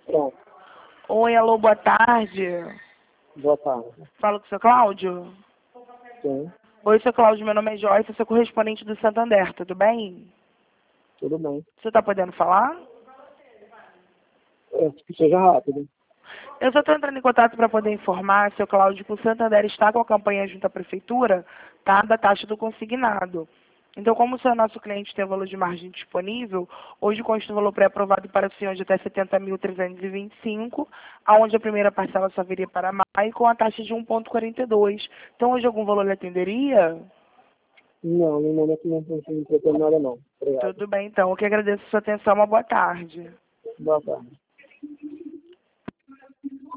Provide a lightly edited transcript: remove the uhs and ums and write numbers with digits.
Pronto. Oi, alô, boa tarde. Boa tarde. Falo com o seu Cláudio? Sim, Oi, seu Cláudio, meu nome é Joyce, eu sou correspondente do Santander, tudo bem? tudo bem. Você está podendo falar? Que seja rápido. Eu só estou entrando em contato para poder informar, seu Cláudio, que o Santander está com a campanha junto à Prefeitura, tá, da taxa do consignado. Então, como o seu nosso cliente tem o valor de margem disponível, hoje consta o valor pré-aprovado para o senhor de até 70.325, aonde a primeira parcela só viria para maio, com a taxa de 1,42. Então, hoje algum valor lhe atenderia? Não, no momento não consigo entreter nada não. Obrigado. Tudo bem, então. Eu que agradeço a sua atenção. Uma boa tarde. Boa tarde.